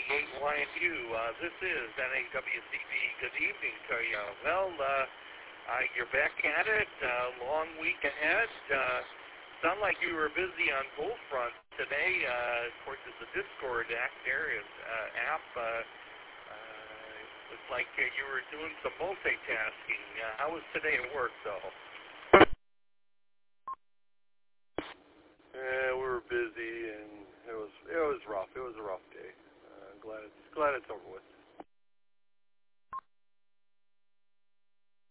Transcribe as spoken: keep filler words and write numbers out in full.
ninety-eight Y N U. Uh, this is N A W C B. Good evening to you. Well, uh, uh, you're back at it. Uh, long week ahead. Uh, sound like you were busy on both fronts today. Uh, of course, there's the Discord act there, is, uh, app. Uh, uh, looks like uh, you were doing some multitasking. Uh, how was today at work, though?